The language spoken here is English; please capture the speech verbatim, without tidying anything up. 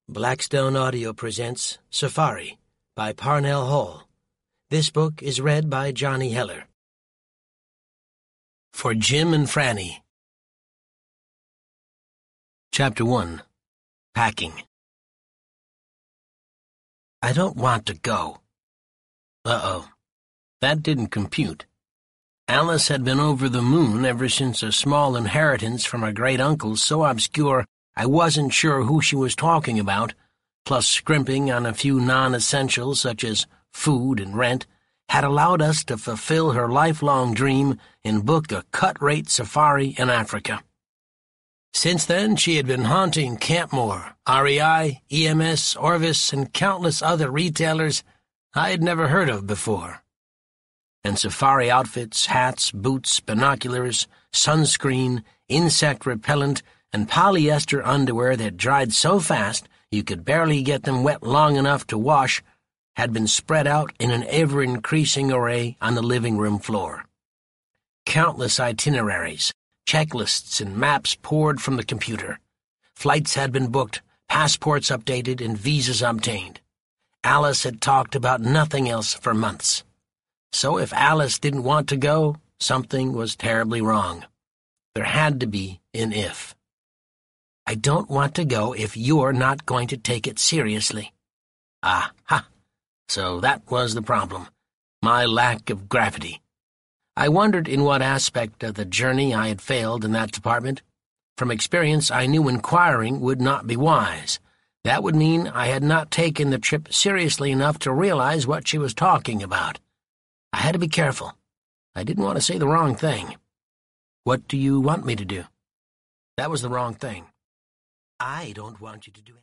Blackstone Audio presents Safari by Parnell Hall. This book is read by Johnny Heller. For Jim and Franny. Chapter one. Packing. I don't want to go. Uh-oh. That didn't compute. Alice had been over the moon ever since a small inheritance from her great-uncle so obscure I wasn't sure who she was talking about, plus scrimping on a few non-essentials such as food and rent, had allowed us to fulfill her lifelong dream and book a cut-rate safari in Africa. Since then, she had been haunting Campmore, R E I, E M S, Orvis, and countless other retailers I had never heard of before. And safari outfits, hats, boots, binoculars, sunscreen, insect repellent, and polyester underwear that dried so fast you could barely get them wet long enough to wash had been spread out in an ever-increasing array on the living room floor. Countless itineraries, checklists, and maps poured from the computer. Flights had been booked, passports updated, and visas obtained. Alice had talked about nothing else for months. So if Alice didn't want to go, something was terribly wrong. There had to be an if. I don't want to go if you're not going to take it seriously. Ah, ha. So that was the problem. My lack of gravity. I wondered in what aspect of the journey I had failed in that department. From experience, I knew inquiring would not be wise. That would mean I had not taken the trip seriously enough to realize what she was talking about. I had to be careful. I didn't want to say the wrong thing. What do you want me to do? That was the wrong thing. I don't want you to do it.